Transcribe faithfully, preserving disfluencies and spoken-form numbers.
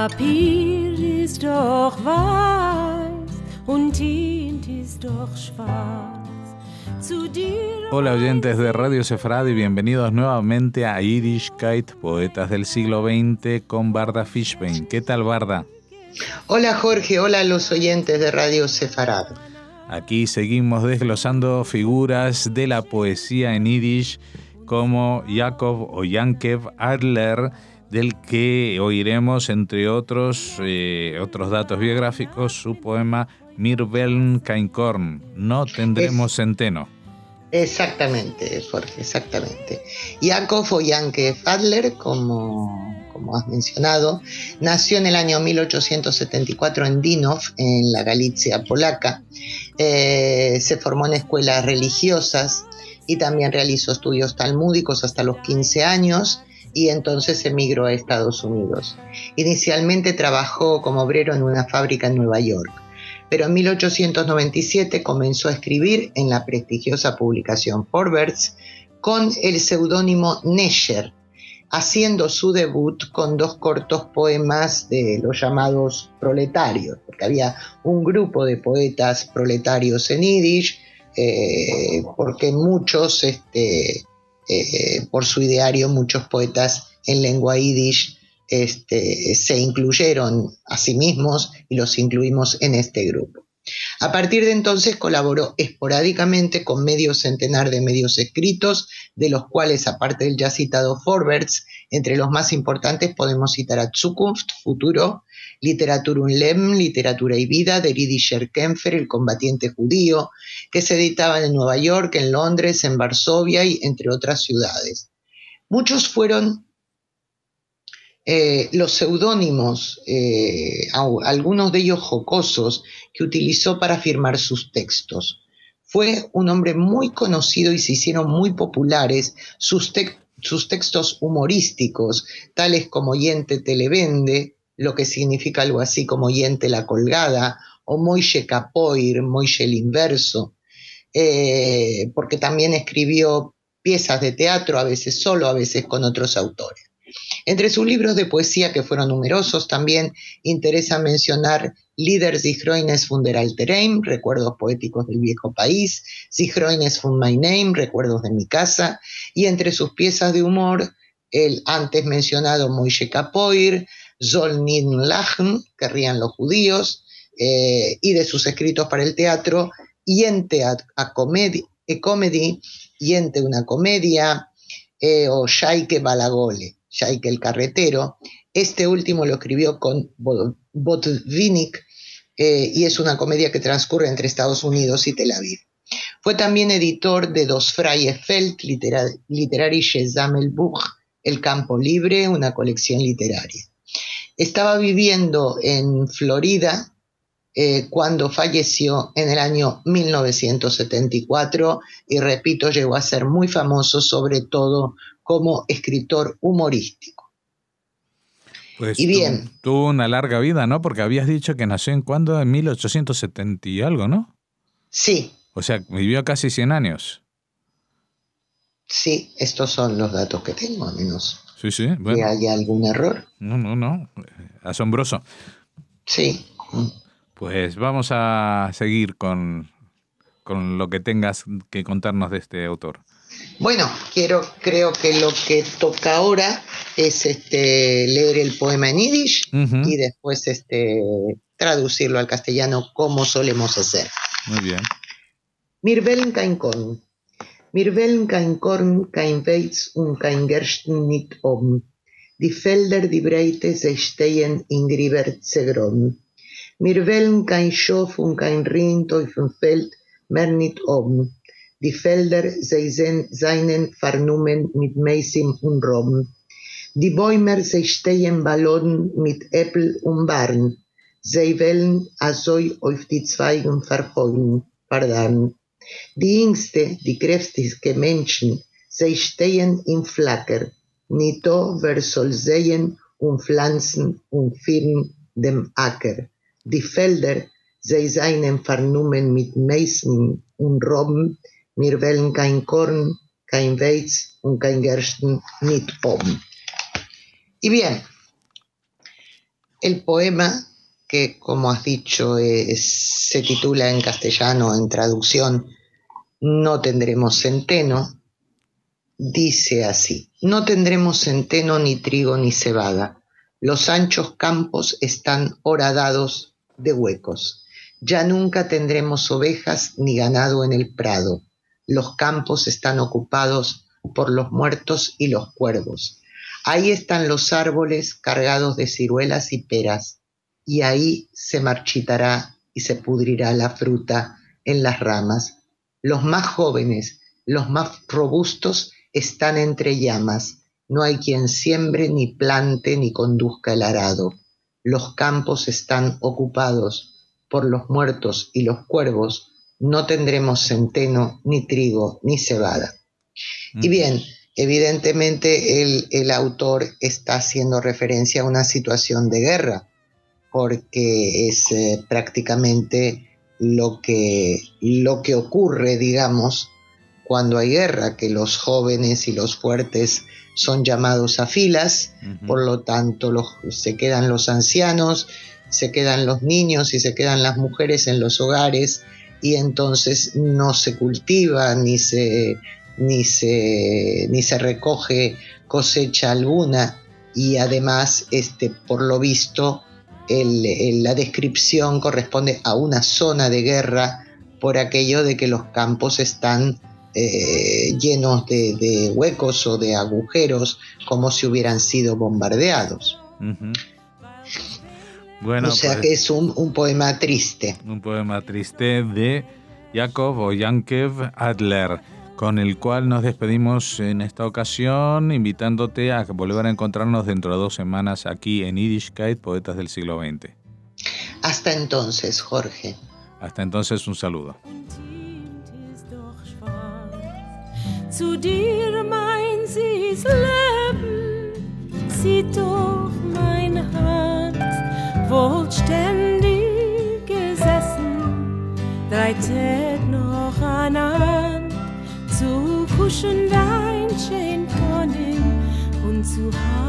Papier ist doch weiß und Tint ist doch schwarz. Hola oyentes de Radio Sefarad y bienvenidos nuevamente a Yiddishkeit, Poetas del siglo veinte con Varda Fishbein. ¿Qué tal, Varda? Hola Jorge, hola a los oyentes de Radio Sefarad. Aquí seguimos desglosando figuras de la poesía en Yiddish como Yaakov o Yankev Adler, del que oiremos, entre otros, eh, otros datos biográficos, su poema Mir veln kein Korn, no tendremos es, centeno. Exactamente, Jorge, exactamente. Yaakov o Yankev Adler, como, como has mencionado, nació en el año mil ochocientos setenta y cuatro en Dinov, en la Galicia polaca. Eh, se formó en escuelas religiosas y también realizó estudios talmúdicos hasta los quince años y entonces emigró a Estados Unidos. Inicialmente trabajó como obrero en una fábrica en Nueva York, pero en mil ochocientos noventa y siete comenzó a escribir en la prestigiosa publicación Forwards con el seudónimo Nesher, haciendo su debut con dos cortos poemas de los llamados proletarios, porque había un grupo de poetas proletarios en Yiddish, eh, porque muchos, este, eh, por su ideario, muchos poetas en lengua Yiddish Este, se incluyeron a sí mismos y los incluimos en este grupo. A partir de entonces colaboró esporádicamente con medio centenar de medios escritos, de los cuales, aparte del ya citado Forwards, entre los más importantes podemos citar a Zukunft, Futuro, Literatur und Leben, Literatura y Vida, de Riedischer Kämpfer, El combatiente judío, que se editaban en Nueva York, en Londres, en Varsovia y entre otras ciudades. Muchos fueron Eh, los seudónimos, eh, algunos de ellos jocosos, que utilizó para firmar sus textos. Fue un hombre muy conocido y se hicieron muy populares sus, te- sus textos humorísticos, tales como Yente te le vende, lo que significa algo así como Yente la colgada, o Moishe Capoir, Moishe el inverso, eh, porque también escribió piezas de teatro, a veces solo, a veces con otros autores. Entre sus libros de poesía, que fueron numerosos, también interesa mencionar Lieder sich Reines von der Alterheim, Recuerdos poéticos del viejo país, sich Reines von mein Name, Recuerdos de mi casa, y entre sus piezas de humor, el antes mencionado Moishe Capoir, Soll nicht lachen, que rían los judíos, eh, y de sus escritos para el teatro, Yente a, a comedy, a comedy, Yente una comedia, eh, o Shaike Balagole, Shaike el carretero. Este último lo escribió con Botvinnik eh, y es una comedia que transcurre entre Estados Unidos y Tel Aviv. Fue también editor de Das freie Feld, Literar- Literarisches Sammelbuch, El campo libre, una colección literaria. Estaba viviendo en Florida eh, cuando falleció en el año mil novecientos setenta y cuatro y, repito, llegó a ser muy famoso, sobre todo como escritor humorístico. Pues y bien, tu, tuvo una larga vida, ¿no? Porque habías dicho que nació en cuándo, en mil ochocientos setenta y algo, ¿no? Sí. O sea, vivió casi cien años. Sí, estos son los datos que tengo, a menos sí, sí, bueno. que haya algún error. No, no, no. Asombroso. Sí. Pues vamos a seguir con, con lo que tengas que contarnos de este autor. Bueno, quiero, creo que lo que toca ahora es este, leer el poema en Yiddish uh-huh. y después este, traducirlo al castellano como solemos hacer. Muy bien. Mir wollen kein Korn. Mir wollen kein Korn, kein Weiz und kein Gersten nicht oben. Die Felder, die Breite, sie stehen in Grieber zergron. Mir wollen kein Schof und kein Rind auf dem Feld, mehr nicht oben. Die Felder, sie seien vernommen mit Meisim und Robben. Die Bäume, sie stehen Ballonen mit Äpfel und Barn. Sie wollen also auf die Zweigen verfolgen, pardon. Die jüngste, die kräftigste Menschen, sie stehen im Flacker. Nito, wer soll sehen und pflanzen und firn dem Acker. Die Felder, sie seien vernommen mit Meißen und Robben. Mir wollen kein Korn, kein Weiz und kein Gersten, nicht oben. Y bien, El poema, que como has dicho es, se titula en castellano, en traducción, No tendremos centeno, dice así: no tendremos centeno, ni trigo, ni cebada. Los anchos campos están horadados de huecos. Ya nunca tendremos ovejas ni ganado en el prado. Los campos están ocupados por los muertos y los cuervos. Ahí están los árboles cargados de ciruelas y peras, y ahí se marchitará y se pudrirá la fruta en las ramas. Los más jóvenes, los más robustos, están entre llamas. No hay quien siembre, ni plante, ni conduzca el arado. Los campos están ocupados por los muertos y los cuervos. No tendremos centeno, ni trigo, ni cebada. Mm. Y bien, evidentemente el, el autor está haciendo referencia a una situación de guerra, porque es eh, prácticamente lo que, lo que ocurre, digamos, cuando hay guerra, que los jóvenes y los fuertes son llamados a filas, uh-huh. Por lo tanto los, se quedan los ancianos, se quedan los niños y se quedan las mujeres en los hogares, y entonces no se cultiva ni se, ni se, ni se recoge cosecha alguna, y además, este, por lo visto, el, el, la descripción corresponde a una zona de guerra por aquello de que los campos están eh, llenos de, de huecos o de agujeros, como si hubieran sido bombardeados. Uh-huh. Bueno, o sea pues, que es un, un poema triste. Un poema triste de Yakov o Yankev Adler, con el cual nos despedimos en esta ocasión, invitándote a volver a encontrarnos dentro de dos semanas aquí en Yiddishkeit, Poetas del Siglo veinte. Hasta entonces, Jorge. Hasta entonces, un saludo. Zu dir mein süßes Leben, sieh doch mein Herz, wohl ständig gesessen, drei Tät noch anand, zu kuschen dein schön von ihm und zu haben.